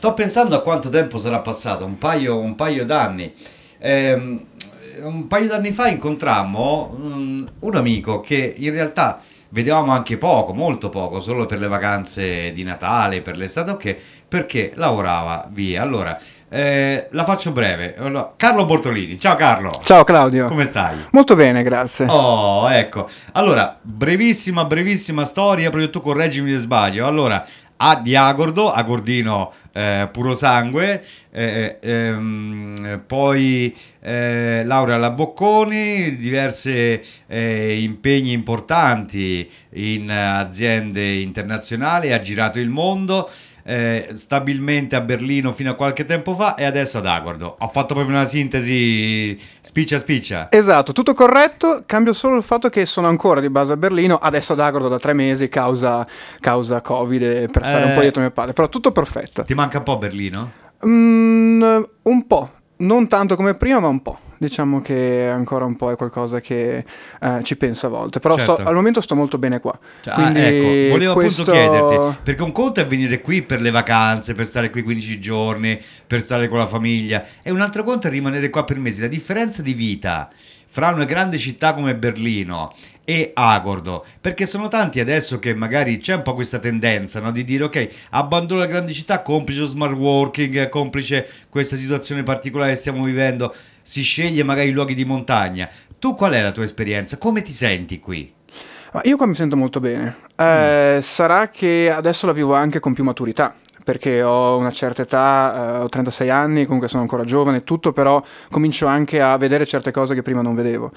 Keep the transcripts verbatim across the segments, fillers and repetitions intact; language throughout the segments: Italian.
Sto pensando a quanto tempo sarà passato, un paio, un paio d'anni. Ehm, un paio d'anni fa incontrammo mm, un amico che in realtà vedevamo anche poco, molto poco, solo per le vacanze di Natale, per l'estate, ok, perché lavorava via. Allora, eh, la faccio breve. Allora, Carlo Bortolini, ciao Carlo, Ciao Claudio. come stai? Molto bene, grazie. Oh, ecco. Allora, brevissima, brevissima storia, proprio tu correggimi se sbaglio. Allora, a di Agordo, Agordino eh, puro sangue, eh, ehm, poi eh, laurea alla Bocconi, diverse eh, impegni importanti in eh, aziende internazionali, ha girato il mondo. Eh, stabilmente a Berlino fino a qualche tempo fa e adesso ad Agordo. Ho fatto proprio una sintesi spiccia spiccia. Esatto, tutto corretto, cambio solo il fatto che sono ancora di base a Berlino, adesso ad Agordo da tre mesi, causa, causa Covid, e per stare un po' Eh, dietro mio padre, però tutto perfetto. ti manca un po' Berlino? Mm, un po', non tanto come prima, ma un po'. Diciamo che ancora un po' è qualcosa che eh, ci penso a volte, però sto- Certo. al momento sto molto bene qua. Cioè, ah, Quindi ecco, volevo questo... appunto chiederti, perché un conto è venire qui per le vacanze, per stare qui quindici giorni, per stare con la famiglia, e un altro conto è rimanere qua per mesi. La differenza di vita fra una grande città come Berlino e Agordo, perché sono tanti adesso che magari c'è un po' questa tendenza, no, di dire ok, abbandono la grande città, complice lo smart working, complice questa situazione particolare che stiamo vivendo, si sceglie magari i luoghi di montagna. Tu qual è la tua esperienza? Come ti senti qui? Ma io qua mi sento molto bene. Mm. Eh, sarà che adesso la vivo anche con più maturità, perché ho una certa età, eh, ho trentasei anni, comunque sono ancora giovane e tutto, però comincio anche a vedere certe cose che prima non vedevo.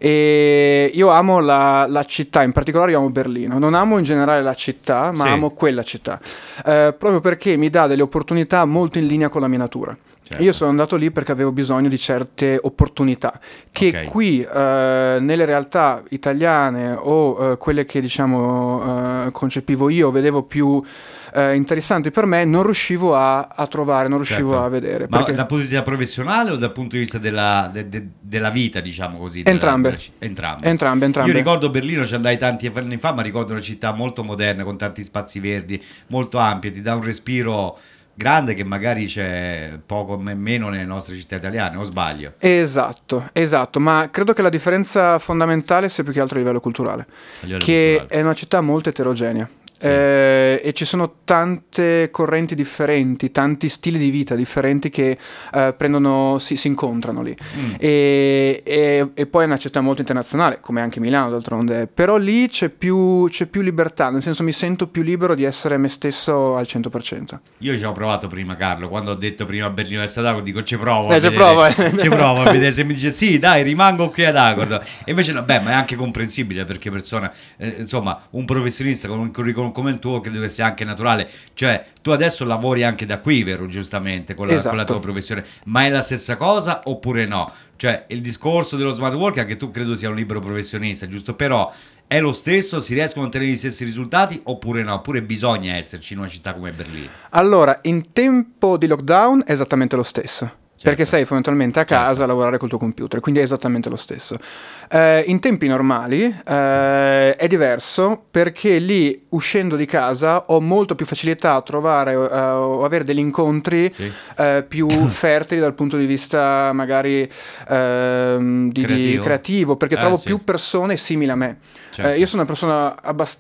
E io amo la, la città, in particolare io amo Berlino. Non amo in generale la città, ma Sì. amo quella città, eh, proprio perché mi dà delle opportunità molto in linea con la mia natura. Certo. Io sono andato lì perché avevo bisogno di certe opportunità che Ok. qui eh, nelle realtà italiane o eh, quelle che diciamo eh, concepivo io, vedevo più eh, interessanti per me, non riuscivo a, a trovare, non riuscivo Certo. a vedere. Ma Perché dal punto di vista professionale o dal punto di vista della, de- de- della vita, diciamo così? della- entrambe, della città? Entrambe. entrambe, entrambe. Io ricordo Berlino, ci andai tanti anni fa, ma ricordo una città molto moderna, con tanti spazi verdi, molto ampia, ti dà un respiro grande che magari c'è poco me- meno nelle nostre città italiane, o sbaglio? Esatto, esatto, ma credo che la differenza fondamentale sia più che altro a livello culturale, A livello che culturale. è una città molto eterogenea. Sì. Eh, e ci sono tante correnti differenti, tanti stili di vita differenti che eh, prendono, si, si incontrano lì. Mm. E, e- e poi è una città molto internazionale, come anche Milano d'altronde, però lì c'è più, c'è più libertà, nel senso mi sento più libero di essere me stesso al cento per cento. Io ci ho provato prima, Carlo, quando ho detto prima a Berlino e Sadago, dico ci provo Eh, a ci vedere, provo, eh. ci provo a vedere se mi dice sì, dai, rimango qui ad Agordo. E invece no, beh, ma è anche comprensibile perché persona, eh, insomma, un professionista con un curriculum come il tuo credo che sia anche naturale. Cioè, tu adesso lavori anche da qui, vero, giustamente, con la, Esatto. con la tua professione, ma è la stessa cosa oppure no? Cioè, il discorso dello smart working, anche tu credo sia un libero professionista, giusto? Però è lo stesso? Si riescono a ottenere gli stessi risultati oppure no? Oppure bisogna esserci in una città come Berlino? Allora, in tempo di lockdown è esattamente lo stesso. Certo. Perché sei fondamentalmente a casa Certo. a lavorare col tuo computer, quindi è esattamente lo stesso. Eh, in tempi normali eh, è diverso perché lì uscendo di casa ho molto più facilità a trovare eh, o avere degli incontri Sì. eh, più fertili dal punto di vista magari ehm, di, di Creativo? creativo, perché Eh, trovo sì. più persone simili a me. Certo. Eh, io sono una persona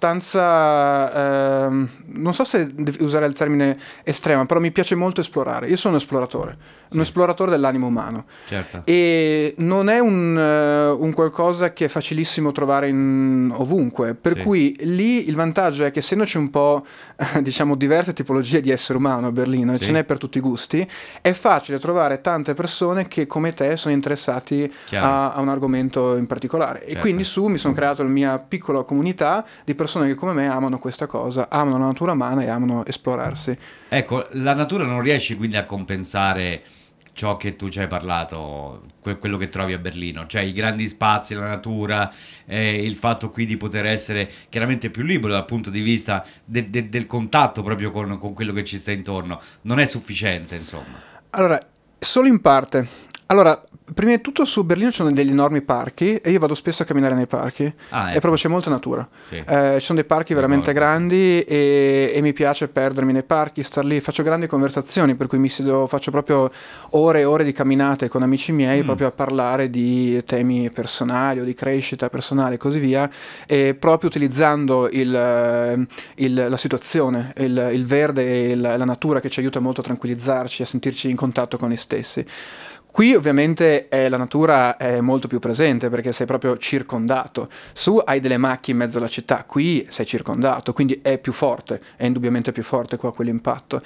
abbastanza, ehm, non so se devi usare il termine estrema, però mi piace molto esplorare. Io sono un esploratore, un esploratore dell'animo umano. Certo. E non è un, eh, un qualcosa che è facilissimo trovare in ovunque, per Sì. cui lì il vantaggio è che essendoci un po' eh, diciamo diverse tipologie di essere umano a Berlino, e Sì. ce n'è per tutti i gusti, è facile trovare tante persone che come te sono interessati Chiaro. a, a un argomento in particolare. E Certo. quindi su mi sono creato la mia piccola comunità di persone che come me amano questa cosa, amano la natura umana e amano esplorarsi. Ecco, la natura non riesce quindi a compensare ciò che tu ci hai parlato, que- quello che trovi a Berlino, cioè i grandi spazi, la natura, eh, il fatto qui di poter essere chiaramente più libero dal punto di vista de- de- del contatto proprio con, con quello che ci sta intorno, non è sufficiente, insomma. Allora, solo in parte. Allora, prima di tutto su Berlino ci sono degli enormi parchi e io vado spesso a camminare nei parchi. Ah, E ecco. proprio c'è molta natura. Sì. Eh, ci sono dei parchi veramente Ricordo, sì. grandi e, e mi piace perdermi nei parchi, star lì, faccio grandi conversazioni, per cui mi siedo, faccio proprio ore e ore di camminate con amici miei Mm. proprio a parlare di temi personali o di crescita personale e così via, e proprio utilizzando il, eh, il- la situazione, il, il verde e il- la natura che ci aiuta molto a tranquillizzarci, a sentirci in contatto con noi stessi. Qui ovviamente eh, la natura è molto più presente perché sei proprio circondato. Su hai delle macchie in mezzo alla città, qui sei circondato, quindi è più forte, è indubbiamente più forte qua quell'impatto.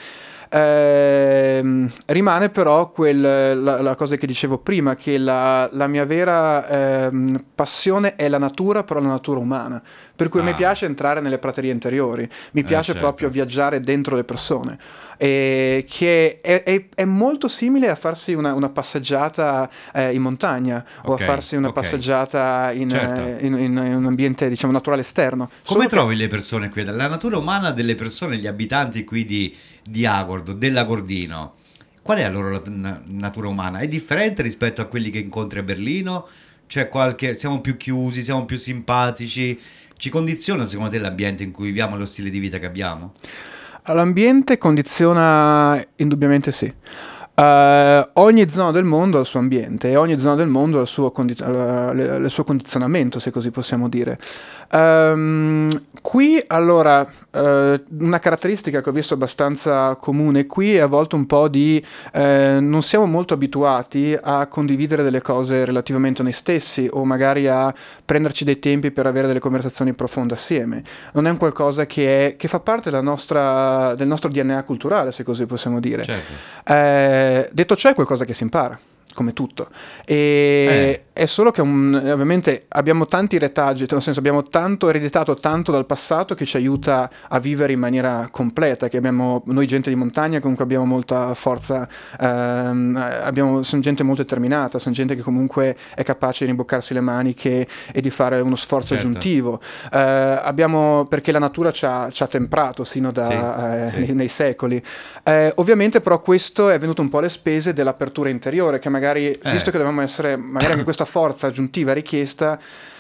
Ehm, rimane però quel, la, la cosa che dicevo prima, che la, la mia vera ehm, passione è la natura, però la natura umana. Per cui mi Ah. piace entrare nelle praterie interiori, mi Eh, piace certo. proprio viaggiare dentro le persone. E che è, è- è molto simile a farsi una, una passeggiata eh, in montagna o Ok, a farsi una ok. passeggiata in, Certo. eh, in- in- in un ambiente, diciamo, naturale esterno. Come Solo che- trovi le persone qui? La natura umana delle persone, gli abitanti qui di, di Agordo, dell'Agordino, qual è la loro nat- na- natura umana? È differente rispetto a quelli che incontri a Berlino? C'è qualche... siamo più chiusi, siamo più simpatici? Ci condiziona secondo te l'ambiente in cui viviamo e lo stile di vita che abbiamo? L'ambiente condiziona indubbiamente sì. Eh, ogni zona del mondo ha il suo ambiente e ogni zona del mondo ha il suo, condi- eh, le- il suo condizionamento, se così possiamo dire. Ehm, qui, allora, eh, una caratteristica che ho visto abbastanza comune qui è a volte un po' di... eh, non siamo molto abituati a condividere delle cose relativamente a noi stessi o magari a prenderci dei tempi per avere delle conversazioni profonde assieme. Non è un qualcosa che, è- che fa parte della nostra- del nostro D N A culturale, se così possiamo dire. Certo. Eh, detto ciò, è qualcosa che si impara, come tutto. E Eh. è solo che un- ovviamente abbiamo tanti retaggi, nel senso abbiamo tanto ereditato tanto dal passato che ci aiuta a vivere in maniera completa, che abbiamo, noi gente di montagna comunque abbiamo molta forza, ehm, abbiamo, siamo gente molto determinata, siamo gente che comunque è capace di rimboccarsi le maniche e di fare uno sforzo Certo. aggiuntivo. Eh, abbiamo, perché la natura ci ha, ci ha temprato sino da, Sì, eh, sì. Nei, nei secoli. Eh, ovviamente però questo è venuto un po' alle spese dell'apertura interiore, che magari, visto che dovevamo essere, magari anche questa forza aggiuntiva richiesta,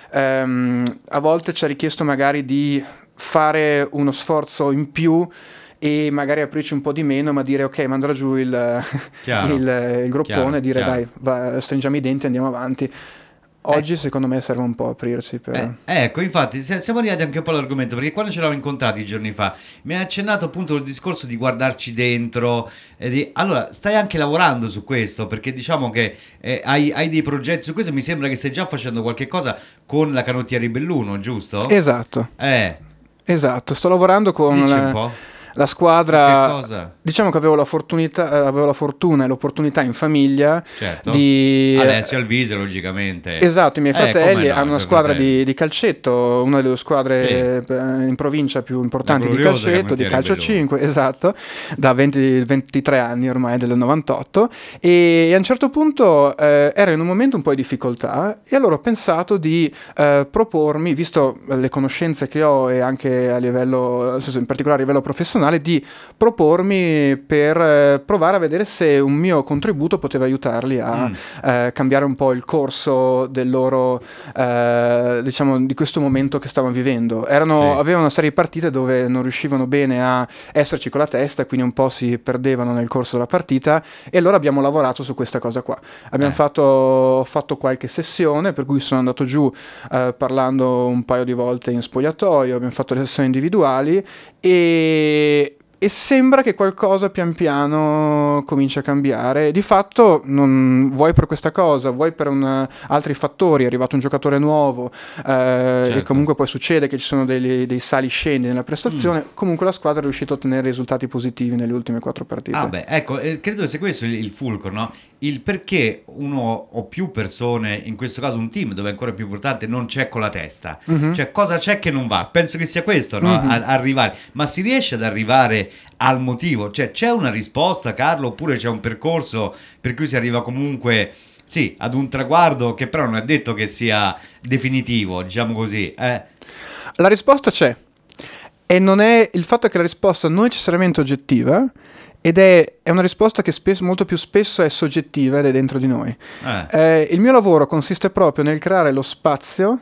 ehm, a volte ci ha richiesto magari di fare uno sforzo in più e magari aprirci un po' di meno, ma dire ok, mandare giù il, Chiaro. il, il groppone Chiaro, e dire chiaro. dai, va, stringiamo i denti e andiamo avanti. Oggi secondo me serve un po' aprirsi per... Eh, ecco, infatti, se- siamo arrivati anche un po' all'argomento, perché quando ci eravamo incontrati giorni fa, mi hai accennato appunto il discorso di guardarci dentro. E di... Allora, stai anche lavorando su questo, perché diciamo che eh, hai, hai dei progetti su questo, mi sembra che stai già facendo qualche cosa con la canottiera Belluno, giusto? Esatto, Eh, esatto, sto lavorando con dici la, un po'. la Su squadra... che cosa? Diciamo che avevo la, fortunità, eh, avevo la fortuna e l'opportunità in famiglia Certo. di... Alessio Alvise, logicamente. Esatto, i miei Eh, come fratelli no, hanno una i tuoi squadra fratelli. di, di calcetto, una delle squadre eh, in provincia più importanti La di gloriosa calcetto, di Canottieri calcio a Belluno. cinque, esatto, da venti ventitré anni ormai, del novantotto, e a un certo punto eh, ero in un momento un po' di difficoltà e allora ho pensato di eh, propormi, visto le conoscenze che ho e anche a livello, nel senso, in particolare a livello professionale, di propormi per eh, provare a vedere se un mio contributo poteva aiutarli a Mm. eh, cambiare un po' il corso del loro, eh, diciamo, di questo momento che stavano vivendo. Erano, Sì. avevano una serie di partite dove non riuscivano bene a esserci con la testa, quindi un po' si perdevano nel corso della partita, e allora abbiamo lavorato su questa cosa qua. Abbiamo Eh. fatto, ho fatto qualche sessione, per cui sono andato giù eh, parlando un paio di volte in spogliatoio, abbiamo fatto le sessioni individuali e... E sembra che qualcosa pian piano cominci a cambiare. Di fatto, non, vuoi per questa cosa, vuoi per un, altri fattori, è arrivato un giocatore nuovo, eh, Certo. e comunque poi succede che ci sono dei, dei sali scendi nella prestazione, comunque la squadra è riuscita a ottenere risultati positivi nelle ultime quattro partite. Ah beh, ecco, eh, credo sia questo il, il fulcro, no? Il perché uno o più persone, in questo caso un team, dove è ancora più importante, non c'è con la testa. Mhm. Cioè, cosa c'è che non va? Penso che sia questo, no? Mhm. A- arrivare. Ma si riesce ad arrivare al motivo? Cioè, c'è una risposta, Carlo, oppure c'è un percorso per cui si arriva comunque, sì, ad un traguardo che però non è detto che sia definitivo, diciamo così. Eh, La risposta c'è. E non è il fatto che la risposta non è necessariamente oggettiva ed è, è una risposta che spesso, molto più spesso è soggettiva ed è dentro di noi. Eh, Eh, il mio lavoro consiste proprio nel creare lo spazio,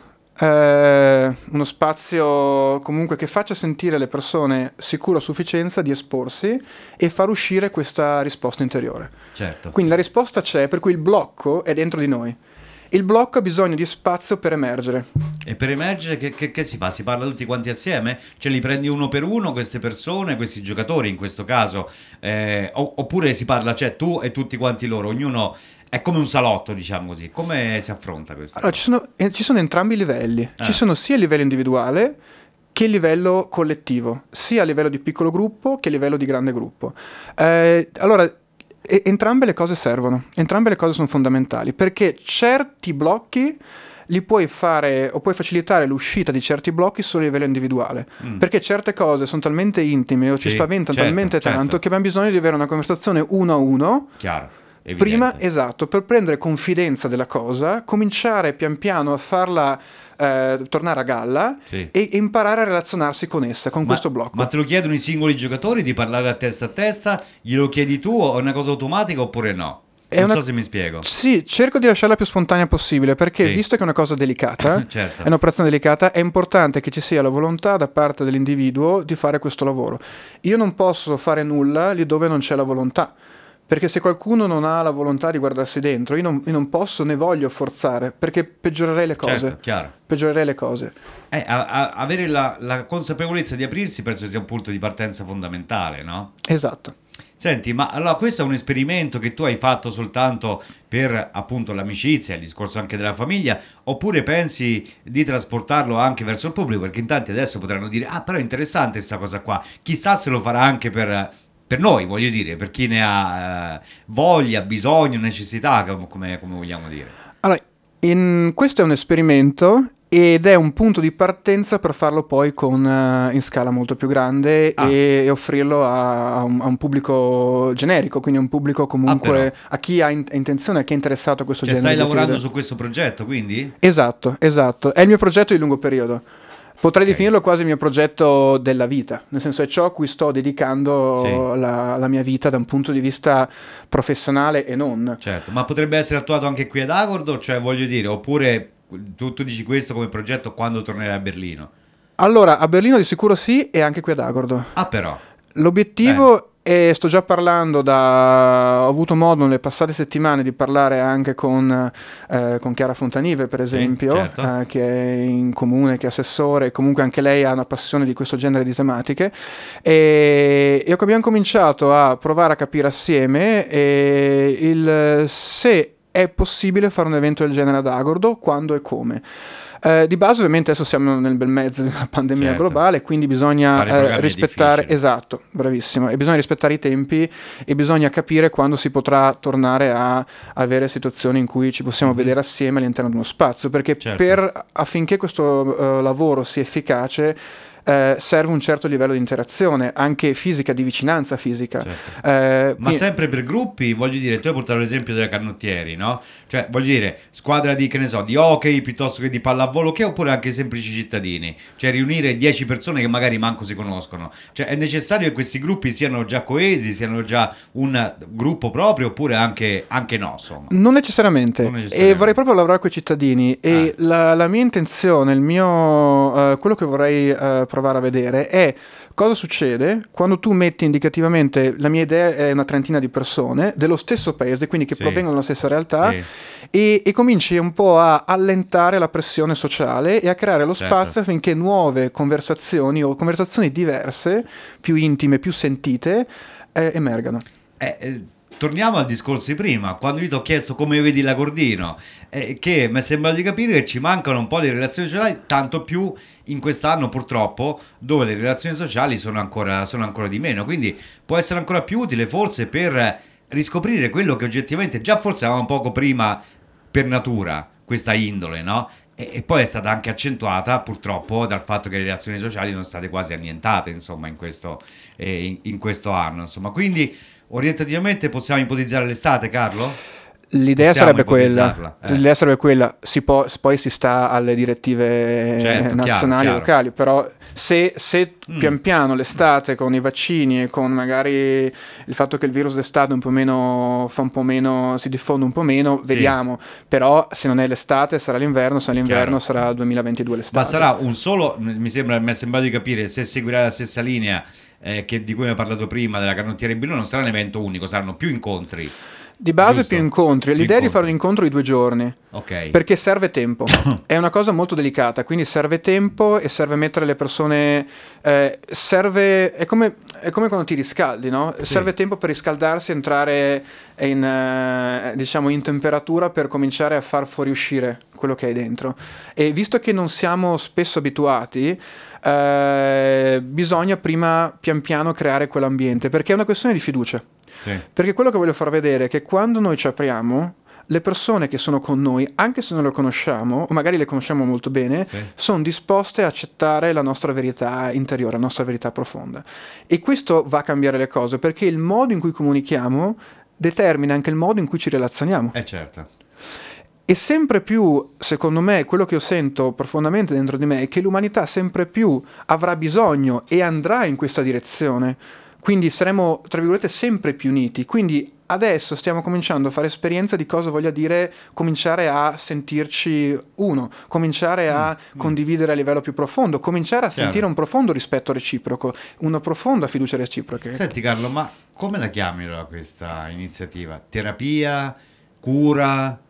eh, uno spazio comunque che faccia sentire le persone sicuro a sufficienza di esporsi e far uscire questa risposta interiore. certo. Quindi la risposta c'è, per cui il blocco è dentro di noi. Il blocco ha bisogno di spazio per emergere. E per emergere che, che- che si fa? Si parla tutti quanti assieme? Cioè li prendi uno per uno queste persone, questi giocatori in questo caso? Eh, o- oppure si parla, cioè tu e tutti quanti loro, ognuno è come un salotto, diciamo così. Come si affronta questo? Allora, ci sono, eh, ci sono entrambi i livelli. Ah. Ci sono sia il livello individuale che il livello collettivo, sia a livello di piccolo gruppo che a livello di grande gruppo. Eh, allora, e- entrambe le cose servono, entrambe le cose sono fondamentali, perché certi blocchi li puoi fare o puoi facilitare l'uscita di certi blocchi solo a livello individuale, Mm. perché certe cose sono talmente intime o ci Sì, spaventano certo, talmente certo. tanto che abbiamo bisogno di avere una conversazione uno a uno. Chiaro, evidente. Prima, esatto, per prendere confidenza della cosa, cominciare pian piano a farla eh, tornare a galla Sì. e, e imparare a relazionarsi con essa, con Ma- questo blocco. Ma te lo chiedono i singoli giocatori di parlare a testa a testa? Glielo chiedi tu o è una cosa automatica oppure no? È Non una- so se mi spiego. Sì, cerco di lasciarla più spontanea possibile perché Sì. visto che è una cosa delicata, Certo. è un'operazione delicata, è importante che ci sia la volontà da parte dell'individuo di fare questo lavoro. Io non posso fare nulla lì dove non c'è la volontà. Perché se qualcuno non ha la volontà di guardarsi dentro, io non, io non posso né voglio forzare, perché peggiorerei le cose. Certo, chiaro. Peggiorerei le cose. Eh, a- a- avere la, la consapevolezza di aprirsi penso sia un punto di partenza fondamentale, no? Esatto. Senti, ma allora questo è un esperimento che tu hai fatto soltanto per appunto l'amicizia, il discorso anche della famiglia, oppure pensi di trasportarlo anche verso il pubblico? Perché in tanti adesso potranno dire, ah però è interessante questa cosa qua, chissà se lo farà anche per, per noi, voglio dire, per chi ne ha eh, voglia, bisogno, necessità, come, come vogliamo dire. Allora, in- questo è un esperimento ed è un punto di partenza per farlo poi con, eh, in scala molto più grande Ah. e, e offrirlo a, a un, a un pubblico generico, quindi a un pubblico comunque però. a chi ha in- intenzione, a chi è interessato a questo Cioè genere stai di lavorando attività. su questo progetto, quindi? Esatto, esatto. È il mio progetto di lungo periodo. Potrei Ok. definirlo quasi il mio progetto della vita, nel senso è ciò a cui sto dedicando Sì. la, la mia vita da un punto di vista professionale e non. Certo, ma potrebbe essere attuato anche qui ad Agordo, cioè voglio dire, oppure tu, tu dici questo come progetto quando tornerai a Berlino? Allora, a Berlino di sicuro sì e anche qui ad Agordo. Ah però, L'obiettivo è, sto già parlando da, ho avuto modo nelle passate settimane di parlare anche con, eh, con Chiara Fontanive per esempio, certo. eh, che è in comune, che è assessore, comunque anche lei ha una passione di questo genere di tematiche e, e abbiamo cominciato a provare a capire assieme eh, il, se è possibile fare un evento del genere ad Agordo, quando e come. Eh, di base ovviamente adesso siamo nel bel mezzo di una pandemia Certo. globale, quindi bisogna Fare i eh, programmi è rispettare, difficile. esatto, bravissimo, e bisogna rispettare i tempi e bisogna capire quando si potrà tornare a avere situazioni in cui ci possiamo Mhm. vedere assieme all'interno di uno spazio, perché Certo. per, affinché questo eh, lavoro sia efficace eh, serve un certo livello di interazione, anche fisica, di vicinanza fisica. certo. Eh, Ma quindi- sempre per gruppi, voglio dire, tu hai portato l'esempio delle canottieri, no? Cioè, voglio dire, squadra di, che ne so, di hockey piuttosto che di pallavolo, che oppure anche semplici cittadini. Cioè, riunire dieci persone che magari manco si conoscono. Cioè, è necessario che questi gruppi siano già coesi, siano già un gruppo proprio, oppure anche, anche no, insomma. Non necessariamente. Non necessariamente. E vorrei proprio lavorare con i cittadini e Ah. la, la mia intenzione, il mio, eh, quello che vorrei eh, provare a vedere è cosa succede quando tu metti indicativamente, la mia idea è una trentina di persone dello stesso paese, quindi che Sì. provengono dalla stessa realtà, Sì. e, e cominci un po' a allentare la pressione sociale e a creare lo Certo. spazio affinché nuove conversazioni o conversazioni diverse, più intime, più sentite, eh, emergano. Eh, eh, torniamo al discorso di prima, quando io ti ho chiesto come vedi l'Agordino, eh, che mi sembra di capire che ci mancano un po' le relazioni sociali, tanto più in quest'anno purtroppo, dove le relazioni sociali sono ancora, sono ancora di meno, quindi può essere ancora più utile forse per riscoprire quello che oggettivamente già forse avevamo poco prima per natura, questa indole, no? E, e poi è stata anche accentuata purtroppo dal fatto che le relazioni sociali sono state quasi annientate, insomma, in questo, eh, in, in questo anno, insomma, quindi orientativamente possiamo ipotizzare l'estate, Carlo? L'idea Possiamo sarebbe quella, ipotizzarla, eh. l'idea sarebbe quella, si può, poi si sta alle direttive Certo, nazionali chiaro, e locali, però se, se Mm. pian piano l'estate con i vaccini e con magari il fatto che il virus d'estate un po' meno fa un po' meno, si diffonde un po' meno, Sì. vediamo, però se non è l'estate sarà l'inverno, se è l'inverno Chiaro. sarà il duemilaventidue l'estate. Ma sarà un solo, mi sembra, mi è sembrato di capire, se seguirà la stessa linea eh, che, di cui mi hai parlato prima, della canottiera di Billo, non sarà un evento unico, saranno più incontri. Di base Giusto? più incontri, Più l'idea è di incontri. fare un incontro di due giorni. Ok. Perché serve tempo, è una cosa molto delicata, quindi serve tempo e serve mettere le persone, eh, serve, è come, è come quando ti riscaldi, no? Sì. Serve tempo per riscaldarsi, entrare in, eh, diciamo, in temperatura per cominciare a far fuoriuscire quello che hai dentro. E visto che non siamo spesso abituati, eh, bisogna prima pian piano creare quell'ambiente, perché è una questione di fiducia. Sì. Perché quello che voglio far vedere è che quando noi ci apriamo, le persone che sono con noi, anche se non le conosciamo, o magari le conosciamo molto bene, Sì. sono disposte a accettare la nostra verità interiore, la nostra verità profonda. E questo va a cambiare le cose, perché il modo in cui comunichiamo determina anche il modo in cui ci relazioniamo. Eh certo. E sempre più, secondo me, quello che io sento profondamente dentro di me è che l'umanità sempre più avrà bisogno e andrà in questa direzione. Quindi saremo, tra virgolette, sempre più uniti. Quindi adesso stiamo cominciando a fare esperienza di cosa voglia dire cominciare a sentirci uno, cominciare a Mm, condividere a livello più profondo, cominciare a Chiaro. sentire un profondo rispetto reciproco, una profonda fiducia reciproca. Senti Carlo, ma come la chiami allora questa iniziativa? Terapia? Cura?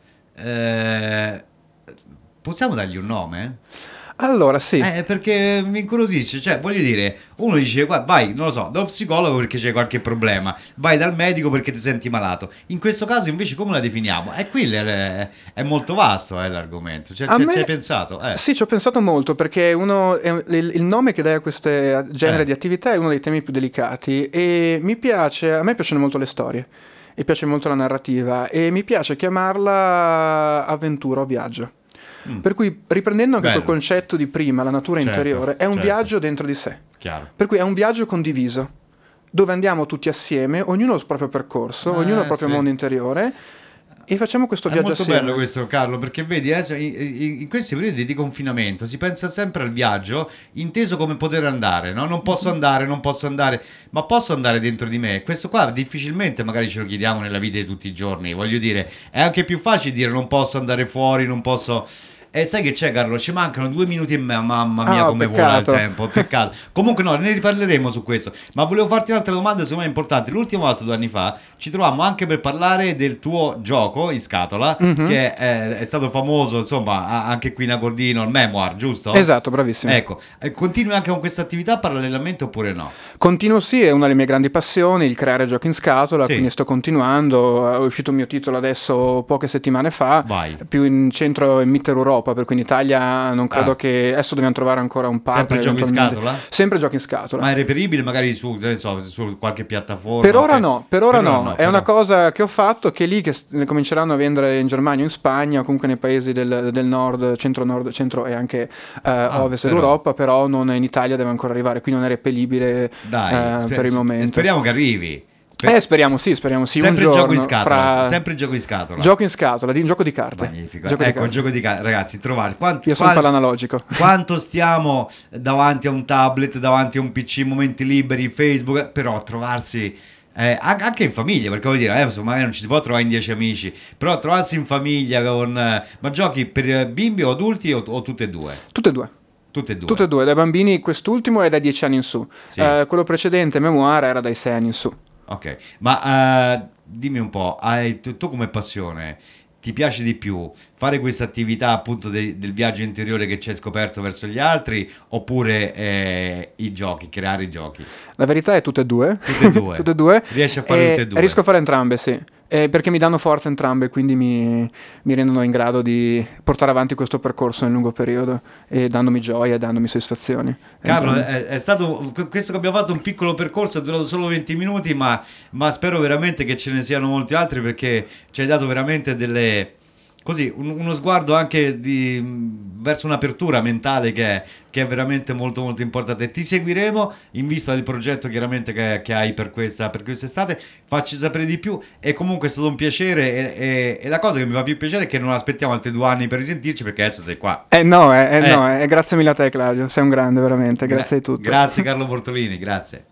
Eh, possiamo dargli un nome? Allora, sì. Eh, perché mi incuriosisce, cioè voglio dire, uno dice "Guarda, vai, non lo so, dallo psicologo perché c'è qualche problema, vai dal medico perché ti senti malato. In questo caso invece come la definiamo? E qui è, è molto vasto eh, l'argomento, cioè, A ci me- ci hai pensato? Eh. Sì, ci ho pensato molto perché uno, è un- il, il nome che dai a questo genere Eh. di attività è uno dei temi più delicati e mi piace, a me piacciono molto le storie, mi piace molto la narrativa e mi piace chiamarla avventura o viaggio. Mm. Per cui, riprendendo anche Bello. quel concetto di prima, la natura Certo, interiore, è un certo. viaggio dentro di sé. Chiaro. Per cui è un viaggio condiviso, dove andiamo tutti assieme, ognuno il proprio percorso, Eh, ognuno il proprio sì. mondo interiore, e facciamo questo È viaggio molto assieme. bello questo Carlo, perché vedi, adesso in, in- in questi periodi di confinamento si pensa sempre al viaggio inteso come poter andare, no? Non posso andare, non posso andare, ma posso andare dentro di me. Questo qua difficilmente magari ce lo chiediamo nella vita di tutti i giorni, voglio dire, è anche più facile dire non posso andare fuori, non posso... E sai che c'è Carlo? Ci mancano due minuti e mezzo, mamma mia Ah, come vola il peccato. tempo, peccato. Comunque no, ne riparleremo su questo, ma volevo farti un'altra domanda secondo me importante. L'ultima volta due anni fa ci trovammo anche per parlare del tuo gioco in scatola, Mhm. che è, è stato famoso insomma a- anche qui in Agordino, il Memoir, giusto? Esatto, bravissimo. Ecco, eh, continui anche con questa attività parallelamente oppure no? Continuo, sì, è una delle mie grandi passioni, il creare giochi in scatola, Sì. quindi sto continuando, è uscito il mio titolo adesso poche settimane fa, Vai. più in centro e Mittel Europa, per cui in Italia non credo Ah. che, adesso dobbiamo trovare ancora un partner. Sempre giochi in eventualmente. scatola? Sempre giochi in scatola. Ma è reperibile magari su, che ne so, su qualche piattaforma? Per ora ok? no, per ora no, è però- una cosa che ho fatto che lì che s- ne cominceranno a vendere in Germania o in Spagna o comunque nei paesi del, del nord, centro-nord, centro e anche eh, Ah, ovest però. dell'Europa, però non in Italia deve ancora arrivare, qui non è reperibile Dai, eh, sper- per il momento. speriamo che arrivi. Per- Eh, speriamo sì, speriamo sì. sempre un gioco giorno, in scatola, fra- sempre gioco in scatola. Gioco in scatola, di un gioco di carte. Magnifico. Gioco di Ecco, il carte. gioco di carte, ragazzi, trovare quanti, Io sono quanti- pallanalogico. quanto stiamo davanti a un tablet, davanti a un P C, momenti liberi, Facebook, però trovarsi eh, an- anche in famiglia, perché voglio dire, adesso magari non ci si può trovare in dieci amici, però trovarsi in famiglia con eh, ma giochi per eh, bimbi o adulti o, o tutte e due? Tutte e due. Tutte e due. Tutte e due, dai bambini, quest'ultimo è dai dieci anni in su. Sì. Eh, quello precedente, Memoir, era dai sei anni in su. Ok, ma eh, dimmi un po', hai, tu, tu come passione ti piace di più fare questa attività appunto de- del viaggio interiore che ci hai scoperto verso gli altri oppure eh, i giochi, creare i giochi? La verità è tutte e due. Tutte e due. Tutte e due. Riesci a fare E tutte e due? Riesco a fare entrambe, sì. Eh, perché mi danno forza entrambe, quindi mi, mi rendono in grado di portare avanti questo percorso nel lungo periodo e dandomi gioia e dandomi soddisfazioni. Carlo, Entrambe. è, è stato questo che abbiamo fatto un piccolo percorso, è durato solo venti minuti, ma, ma spero veramente che ce ne siano molti altri perché ci hai dato veramente delle... Così, un- uno sguardo anche di, verso un'apertura mentale che è, che è veramente molto molto importante. Ti seguiremo in vista del progetto chiaramente che, che hai per questa per quest'estate, facci sapere di più, e comunque è stato un piacere, e, e, e la cosa che mi fa più piacere è che non aspettiamo altri due anni per risentirci, perché adesso sei qua. Eh no, eh, eh, Eh. no eh, grazie mille a te Claudio, sei un grande veramente, grazie Gra- di tutto. Grazie Carlo Bortolini, grazie.